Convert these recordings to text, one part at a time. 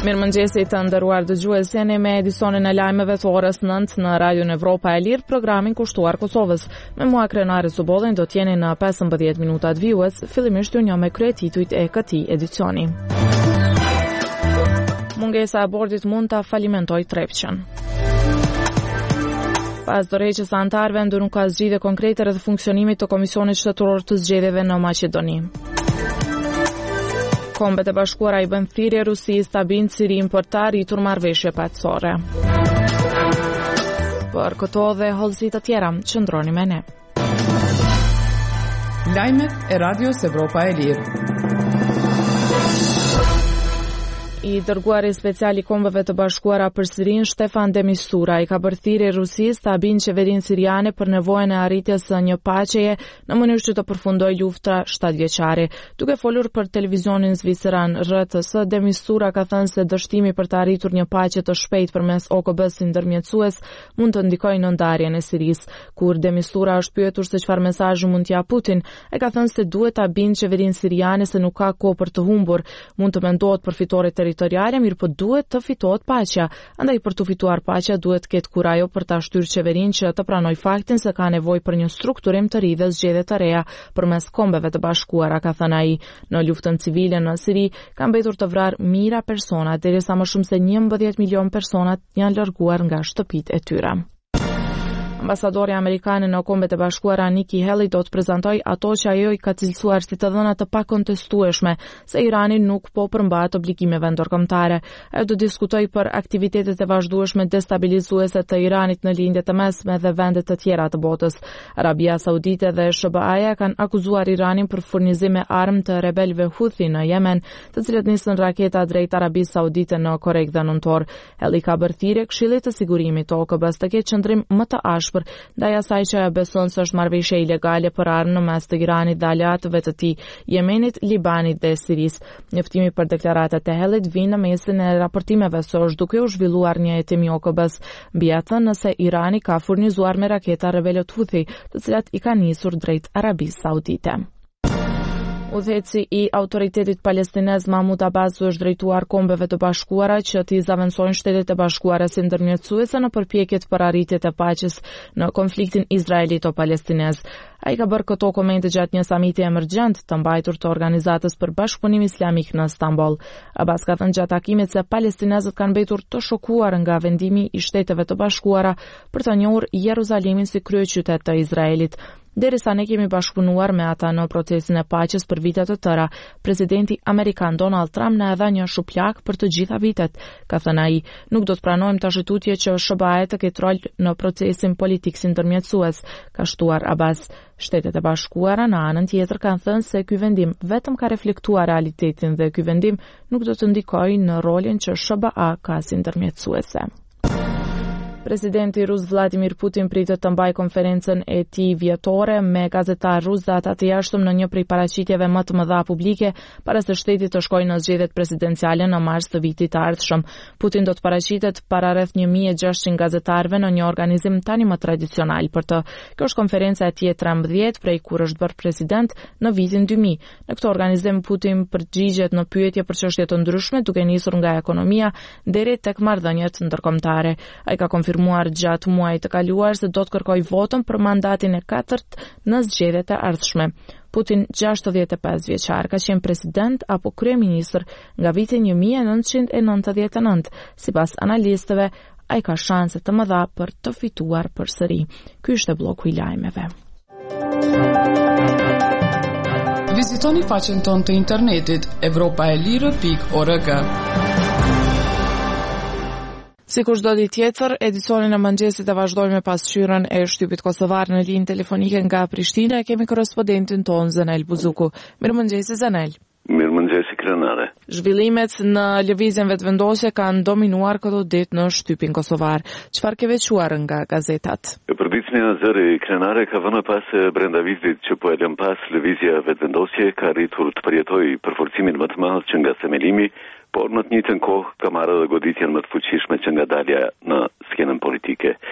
Mirëmëngjesi të nderuar dëgjues, jeni me edicionin e lajmeve të orës 9 në Radion Evropa e Lirë, programin kushtuar Kosovës. Me mua Krenari Zubollin do t'jeni në 15 minutat vijues, fillimisht unë jam me kryetituit e këtij edicioni. Mungesa e bordit mund ta falimentoj Trepqen. Pas dorëheqjes së antarëve, ndër nuk ka zgjidhje konkrete rreth funksionimit të Komisionit Shtetëror të Zgjedhjeve në Maqedoni. Kombet e Bashkuara i bën thirrje Rusisë ta bind Sirin për të arritur marrëveshje paqësore. Për këto dhe hollësi të tjera, qëndroni me ne. Lajmet e Radios Evropa e Lirë. I dërguari special i Kombeve të Bashkuara për Sirinë, Stefan de Mistura, i ka bërë thirrje Rusisë ta bindë qeverinë siriane për nevojën e arritjes së një paqeje në mënyrë që të përfundojë lufta 7-vjeçare. Duke folur për televizionin zviceran RTS, de Mistura ka thënë se dështimi për të arritur një paqe të shpejtë përmes OKB-s si ndërmjetësues mund të ndikojë në ndarjen e Sirisë. Kur de Mistura është pyetur se çfarë mesazhi mund t'ia Putin, ai ka thënë se duhet ta bindë qeverinë siriane se nuk ka kohë për të humbur. Mund të mendohet për fitore territoriale, mirë po duhet të fitohet paqja. Andaj për të fituar paqja duhet ketë kurajo për ta shtyrë qeverinë që të pranoj faktin se ka nevojë për një strukturim të ri dhe zgjedhje të reja përmes Kombeve të Bashkuara, ka thënë ai. Në luftën civile në Siri kanë mbetur të vrarë mijëra persona, derisa më shumë se 11 milion persona janë larguar nga shtëpitë e tyre. Ambasadori amerikan në Kombet e Bashkuara Nikki Haley do të prezantoj ato që ajo i ka cilësuar si të dhëna të pakontestueshme se Irani nuk po përmbahet obligimeve ndërkombëtare. Ajo do diskutoj për aktivitetet e vazhdueshme destabilizuese të Iranit në lindjet e mesme dhe vendet të tjera të botës. Arabia Saudite dhe SBA-ja kanë akuzuar Iranin për furnizim me armë të rebelëve Houthi në Yemen, të cilët nisën raketa drejt Arabisë Saudite në korrik dhe nëntor. Haley ka bërë thirrje Këshillit të Sigurimit të OKB-s të ketë qëndrim më të ashpër ndaj asaj që beson se është marrëveshje ilegale për armë në mes të Iranit dhe aleatëve të tij, Yemenit, Libanit dhe Sirisë. Njoftimi për deklaratat e Haleyt vjen në mesin e raportimeve se është duke u zhvilluar një hetim i OKB-s mbi atë nëse Irani ka furnizuar me raketa rebelët Houthi, të cilat i kanë nisur drejt Arabisë Saudite. Udhëheci i autoritetit palestinez Mahmud Abbas është drejtuar Kombeve të Bashkuara që t'i zaventësojnë Shtetet e Bashkuara si ndërmjetësuese në përpjekjet për arritjet e paqes në konfliktin izraelito-palestinez. Ai ka bërë këto komente gjatë një samiti emergjent të mbajtur të Organizatës për Bashkëpunim Islamik në Stamboll. Abbas ka thënë gjatë takimit se palestinezët kanë mbetur të shokuar nga vendimi i Shteteve të Bashkuara për të njohur Jeruzalemin si kryeqytet të Izraelit. Derisa ne kemi bashkëpunuar me ata në procesin e paqes për vite të tëra, presidenti amerikan Donald Trump na dha një shuplak për të gjitha vitet, ka thënë ai. Nuk do të pranojmë tashitutje që SBA të ketë rol në procesin politik si ndërmjetësues, ka shtuar Abbas. Shtetet e Bashkuara në anën tjetër kanë thënë se ky vendim vetëm ka reflektuar realitetin dhe ky vendim nuk do të ndikojë në rolin që SBA ka si ndërmjetësuese. Presidenti rus Vladimir Putin pritet të mbajë konferencën e tij vjetore me gazetarë rus dhe ata të jashtëm në një prej paraqitjeve më të mëdha publike para se shteti të shkojë në zgjedhjet presidenciale në mars të vitit të ardhshëm. Putin do të paraqitet para rreth 1600 gazetarëve në një organizim tani më tradicional për të. Kjo është konferenca e tij e 13 prej kur është bërë president në vitin 2000. Në këtë organizim Putin përgjigjet në pyetje për çështje të ndryshme, duke nisur nga ekonomia deri tek marrëdhëniet ndërkombëtare. Ai ka konfirmuar gjatë muajit të kaluar se do të kërkojë votën për mandatin e 4 në zgjedhjet e ardhshme. Putin, 65 vjeçar, ka qenë president apo kryeministër nga viti 1999. Sipas analistëve, ai ka shanse të mëdha për të fituar përsëri. Ky është bloku i lajmeve. Vizitoni faqen tonë të internetit europaelire.org. Sikur çdo ditë tjetër, edicionin e mëngjesit e vazhdojmë me pasqyrën e shtypit kosovar në linjë telefonike nga Prishtina. Kemi korrespondentin ton Zenel Buzuku. Mirëmëngjes Zenel. Mirëmëngjes Krenare. Zhvillimet në lëvizjen vetëvendosje kanë dominuar këto ditë në shtypin kosovar. Çfarë ke veçuar nga gazetat? Përditësnia zëri Krenare ka vënë pas brenda vitit që po e lëm pas lëvizja vetëvendosje ka arritur të përjetojë përforcimin më të madh që nga themelimi, por në të njëjtën kohë ka marrë dhe goditjen më të fuqishme që nga dalja në skenën politike.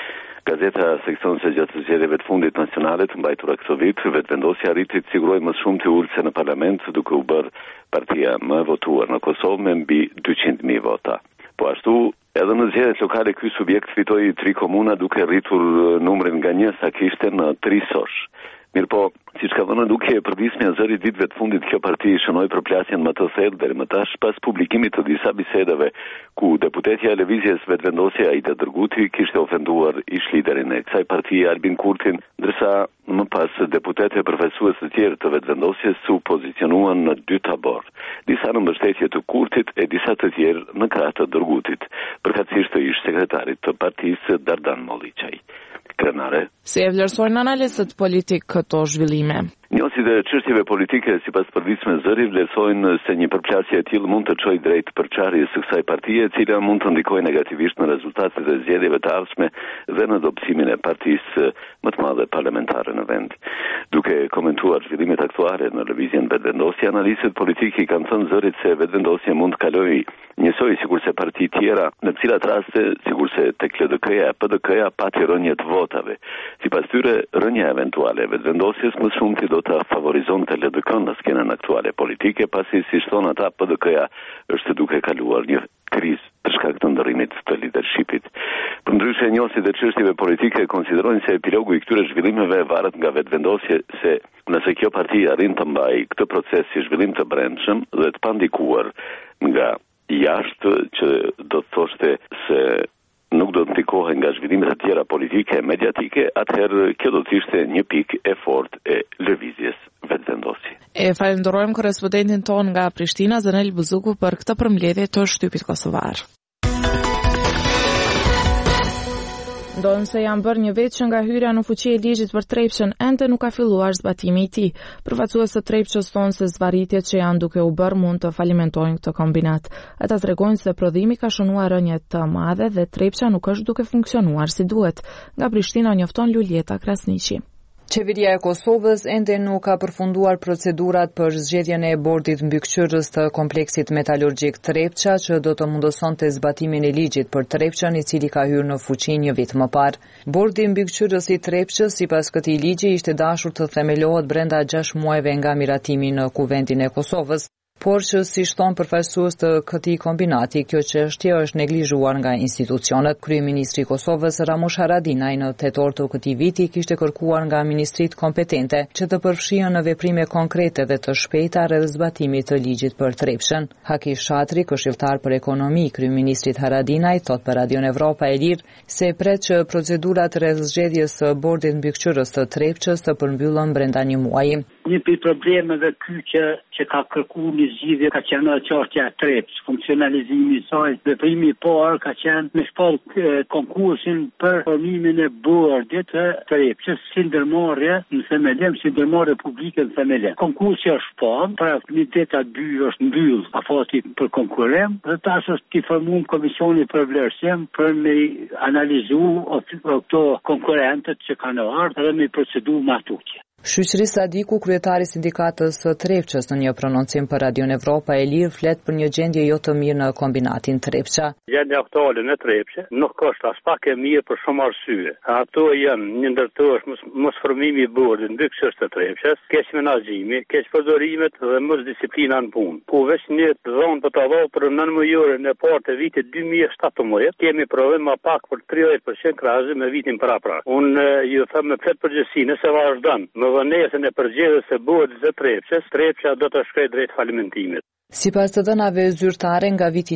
Gazeta seksionit së gjatë zgjedhjeve të fundit nacionale të mbajtura këto vit, vetëvendosja arriti të siguroj më shumë të ulse në parlament, duke u bërë partia më e votuar në Kosovë me mbi 200.000 vota. Po ashtu, edhe në zgjedhjet lokale ky subjekt fitoi 3 komuna duke rritur numrin nga 1 sa kishte në 3 sosh. Mirë po, si që ka vënë duke e përdisme a zëri ditëve të fundit, kjo parti shënoi përplasjen më të thellë deri më tash pas publikimit të disa bisedave ku deputetja e lëvizjes vetëvendosje Aida Dërguti kishte ofenduar ish liderin e kësaj partie Albin Kurtin, ndërsa më pas deputetë përfaqësues të tjerë të vetëvendosjes u pozicionuan në 2 tabor, disa në mbështetje të Kurtit e disa të tjerë në krah të Dërgutit, përkatësisht të ish sekretarit të partisë Dardan Molliçaj. Krenare. Si e vlerësojnë analistët politik këto zhvillime? Njohësit e çështjeve politike sipas përditshme zëri vlerësojnë se një përplasje e tillë mund të çojë drejt përçarjes së kësaj partie, e cila mund të ndikojë negativisht në rezultatet e zgjedhjeve të ardhshme dhe në dobësimin e partisë më të madhe parlamentare në vend. Duke komentuar zhvillimet aktuale në lëvizjen vetëvendosje, analistët politikë kanë thënë zërit se vetëvendosja mund të kalojë njësoj sikurse parti tjera, në të cilat raste sikurse tek LDK-ja, PDK-ja pati rënje të votave. Sipas tyre, rënja eventuale e vetëvendosjes më shumë do të favorizonte LDK-n në skenën aktuale politike, pasi si thon ata PDK-ja është duke kaluar një krizë për shkak të ndërrimit të leadershipit. Përndryshe, njohësit e çështjeve politike konsiderojnë se epilogu i këtyre zhvillimeve varet nga vetëvendosja, se nëse kjo parti arrin të mbajë këtë proces si zhvillim të brendshëm dhe të pandikuar nga jashtë, që do të thoshte se nuk do të ndikohen nga zhvillimet e tjera politike e mediatike, atëherë kjo do të ishte një pikë e fortë e lëvizjes vetëvendosje. E falenderojmë korrespondentin ton nga Prishtina, Zanel Buzuku, për këtë përmbledhje të shtypit kosovar. Ndonë se janë bërë një vetë që nga hyrja në fuqi e ligjit për Trepçën ende nuk ka filluar zbatimi i tij. Përfaqësues të Trepçës thonë se zvarritjet që janë duke u bërë mund të falimentojnë këtë kombinat. Ata tregojnë se prodhimi ka shënuar rënje të madhe dhe Trepça nuk është duke funksionuar si duhet. Nga Prishtina njofton Lulieta Krasniqi. Qeveria e Kosovës ende nuk ka përfunduar procedurat për zgjedhjen e bordit mbikëqyrës të kompleksit metalurgjik Trepça, që do të mundësonte zbatimin e ligjit për Trepçën, i cili ka hyrë në fuqi një vit më parë. Bordi mbikëqyrës i Trepçës, sipas këtij ligji, ishte dashur të themelohet brenda 6 muajve nga miratimi në Kuvendin e Kosovës, por që si shton përfaqësues të këtij kombinati, kjo çështje është neglizhuar nga institucionet. Kryeministri i Kosovës Ramush Haradinaj në tetor të këtij viti kishte kërkuar nga ministritë kompetente që të përfshihen në veprime konkrete dhe të shpejta rreth zbatimit të ligjit për Trepçën. Haki Shatri, këshilltar për ekonomi i kryeministrit Haradinaj, thot për Radion Evropa e Lirë se pret që procedurat rreth zgjedhjes së bordit mbikëqyrës të Trepçës të përmbyllen brenda një muaji. Një për problemeve që ka kërkuar një zgjidhje ka qenë çështja e Trepçës, funksionalizimi i saj. Veprimi i parë ka qenë me shpall konkursin për formimin e bordit të Trepçës si ndërmarrje në themelem, si ndërmarrje publike në themelem. Konkursi është shpall, pra komiteta 2 është mbyll afati për konkurrim, dhe tash është i formuar komisioni për vlerësim për me analizu këto konkurrentët që kanë ardhur dhe me procedu matutje. Shyqëri Sadiku, kryetari sindikatës së Trepçës, në një prononcim për Radion Evropa e Lirë, flet për një gjendje jo të mirë në kombinatin Trepça. Gjendja aktuale në Trepçë nuk është as pak e mirë për shumë arsye. Ato janë një ndër to është mos formimi i bordit mbikëqyrës të Trepçës, keq menaxhimi, keq përdorimet dhe mos disiplina në punë. Ku veç një zonë për të dhënë për 9 mujore në parë të vitit 2017, kemi provim më pak për 30% krahasim me vitin parapra. Unë ju them me plot përgjegjësi, nëse vazhdon vënesën e përgjedhjes së bordit të Trepçës, Trepça do të shkojë drejt falimentimit. Sipas të dhënave zyrtare, nga viti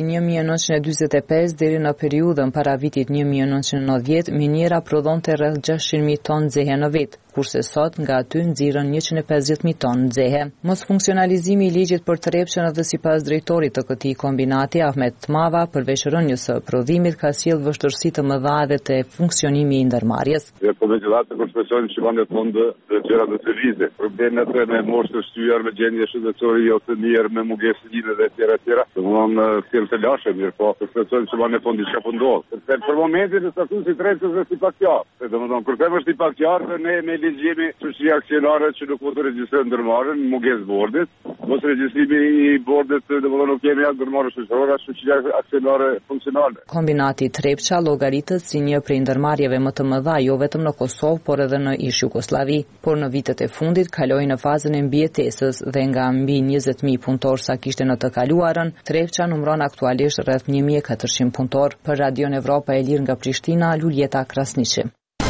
1945 deri në periudhën para vitit 1990, miniera prodhonte rreth 600.000 tonë nxehe në vit, kurse sot nga aty nxirren 150.000 tonë nxehe. Mos funksionalizimi i ligjit për Trepçën edhe sipas drejtorit të këtij kombinati, Ahmet Tmava, përveç rënjes së prodhimit, ka sjell vështirësi të mëdha edhe te funksionimi i ndërmarrjes. Kombinati koncesion që kanë fondë të gjëra të lizë. Problemet me moshë të shtyar, me gjendje shëndetësore jo të mirë, me mungesë dhe tjera. Domthonë thjesht të lashë mirë, po përcakton se banë fondi çka po ndodh. Për momentin e statusit Trepçës është i paqartë. Domthonë kur them është i paqartë, ne me ligjimi shoqëria aksionare që nuk mund të regjistrojnë ndërmarrjen, mungesë bordit, mos regjistrimi i bordit, domethënë nuk kemi as ndërmarrje shoqërore, shoqëria aksionare funksionale. Kombinati Trepça llogaritet si një prej ndërmarrjeve më të mëdha jo vetëm në Kosovë, por edhe në ish Jugosllavi, por në vitet e fundit kaloi në fazën e mbijetesës dhe nga mbi 20.000 punëtor sa kishte në të kaluarën, Trepça numëron aktualisht rreth 1.400 punëtor. Për Radion Evropa e Lirë nga Prishtina, Luljeta Krasniqi.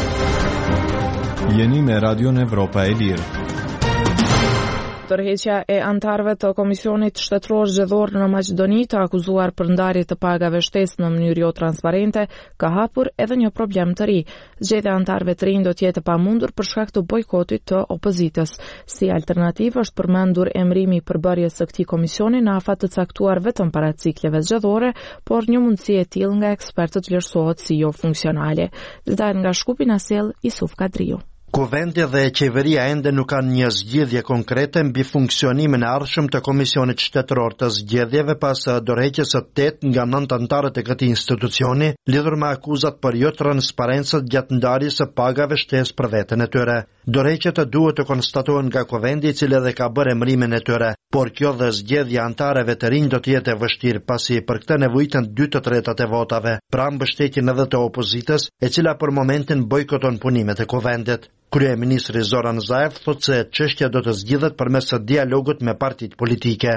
Jeni me Radion Evropa e Lirë. Tërheqja e antarëve të Komisionit Shtetëror Zgjedhor në Maqedoni të akuzuar për ndarje të pagave shtesë në mënyrë jo transparente ka hapur edhe një problem të ri. Zgjedhja e antarëve të rinj do të jetë e pamundur për shkak të bojkotit të opozitës. Si alternativë është përmendur emërimi i përbërjes së këtij komisioni në afat të caktuar vetëm para cikleve zgjedhore, por një mundësi e tillë nga ekspertët vlerësohet si jo funksionale. Detajt nga Shkupi na sjell Isuf Kadriu. Kuvendi dhe qeveria ende nuk kanë një zgjidhje konkrete mbi funksionimin e ardhshëm të Komisionit Shtetëror të Zgjedhjeve pas dorëheqjes së 8 nga 9 anëtarët e këtij institucioni lidhur me akuzat për jo transparencë gjatë ndarjes së pagave shtesë për veten e tyre. Dorëheqjet duhet të konstatohen nga Kuvendi, i cili edhe ka bërë emërimin e tyre, por kjo dhe zgjedhja antarëve të rinj do të jetë e vështirë pasi për këtë nevojiten 2/3 e votave, pra mbështetjen edhe të opozitës, e cila për momentin bojkoton punimet e Kuvendit. Kryeministri Zoran Zaev thotë se çështja do të zgjidhet përmes dialogut me partitë politike.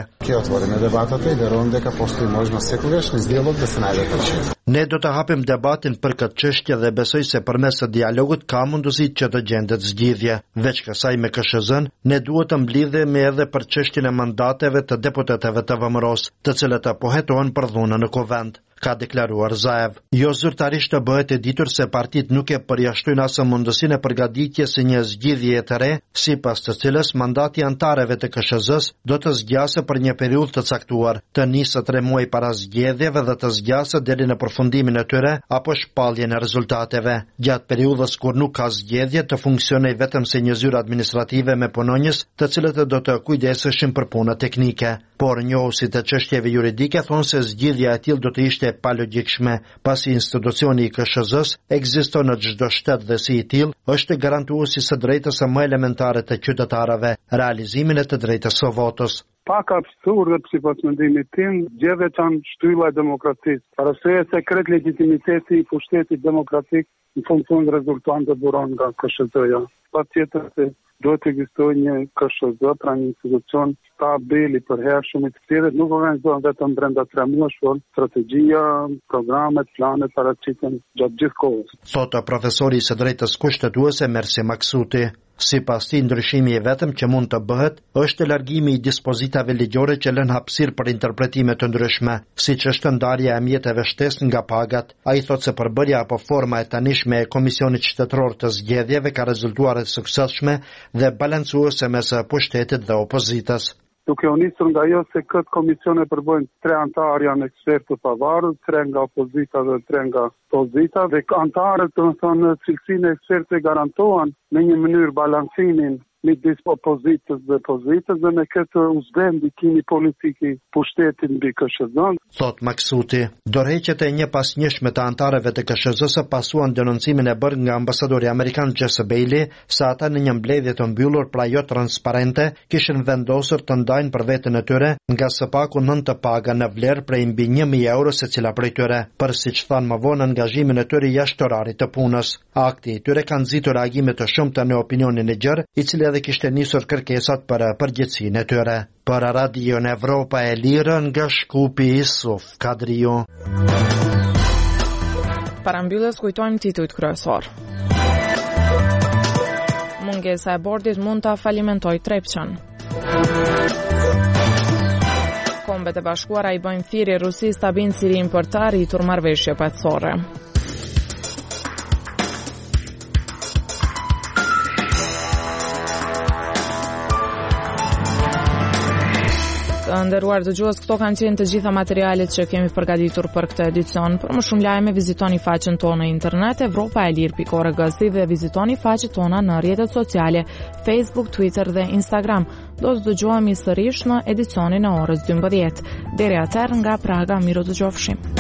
Ne do të hapim debatin për këtë çështje dhe besoj se përmes dialogut ka mundësi që të gjendet zgjidhje. Veç kësaj me KSZ-n, ne duhet të mblidhemi edhe për çështjen e mandateve të deputetëve të VMRO-s, të cilët pohetohen për dhunën në Kuvend, ka deklaruar Zaev. Jo zyrtarisht të bëhet e ditur se partitë nuk e përjashtojnë asë mundësinë e përgatitjes së një zgjidhje të re, sipas të cilës mandati antarëve të KSZ-s do të zgjasë për një periudhë të caktuar, të nisë 3 muaj para zgjedhjeve dhe të zgjasë deri në përfundimin e tyre apo shpalljen e rezultateve. Gjatë periudhës kur nuk ka zgjedhje, të funksionojë vetëm si një zyrë administrative me punonjës, të cilët do të kujdeseshin për punë teknike. Por njohuesit e çështjeve juridike thonë se zgjidhja e tillë do të ishte pa logjikshme, pasi institucioni i KSZ-s ekziston në çdo shtet dhe si i tillë është garantuesi së drejtës së më elementare të qytetarëve, realizimin e të drejtës së votës. Pak absurde sipas mendimit tim, zgjedhjet janë shtylla e demokracisë. Arsyeja se kret legitimiteti i pushtetit demokratik në funksion të rezultantëve buron nga KSZ-ja. Patjetër se duhet të ekzistojë një KSZ, pra një institucion stabil i përhershëm, i cili nuk organizohet vetëm brenda 3 muajsh, por strategjia, programet, planet paraqiten gjatë gjithë kohës. Thotë profesori i së drejtës kushtetuese Mersi Maksuti. Sipas tij, ndryshimi i vetëm që mund të bëhet është largimi i dispozitave ligjore që lën hapësirë për interpretime të ndryshme, siç është ndarja e mjeteve shtesë nga pagat. Ai thotë se përbërja apo forma e tanishme e Komisionit Shtetëror të Zgjedhjeve ka rezultuar e suksesshme dhe balancuese mes pushtetit dhe opozitës. Duke u nisur nga ajo se këtë komision e përbëjnë 3 antarë janë ekspertë të pavarur, 3 nga opozita dhe 3 nga pozita, dhe antarët të thonë cilësinë e ekspertëve garantohen në një mënyrë balansimin midis opozitës dhe pozitës dhe me këtë uzbem ndikimi politik i pushtetit mbi KSZ-n. Thot Maksuti, dorëheqjet e një pas njëshme të antarëve të KSZ-s pasuan denoncimin e bërë nga ambasadori amerikan Jesse Bailey se ata në një mbledhje të mbyllur pra jo transparente kishin vendosur të ndajnë për veten e tyre nga së paku 9 të paga në vlerë prej mbi 1.000 euro secila prej tyre, për siç thanë më vonë angazhimin e tyre jashtë orarit të punës. Akti i tyre kanë nxitur reagime të shumta në opinionin e gjerë, i cili edhe kishte nisur kërkesat për përgjegjësinë e tyre. Për Radion Evropa e Lirë nga Shkupi, Isuf Kadriu. Para mbylljes kujtojmë titujt kryesor. Mungesa e bordit mund ta falimentojë Trepçën. Kombet e Bashkuara i bëjnë thirrje Rusisë ta binë Sirin për të arritur marrëveshje paqësore. Nderuar dëgjues, këto kanë qenë të gjitha materialet që kemi përgatitur për këtë edicion. Për më shumë lajme, vizitoni faqen tonë në internet evropaelir.org dhe vizitoni faqet tona në rrjetet sociale Facebook, Twitter dhe Instagram. Do të dëgjohemi sërish në edicionin e orës 12. Deri atëherë nga Praga, miru dëgjofshim.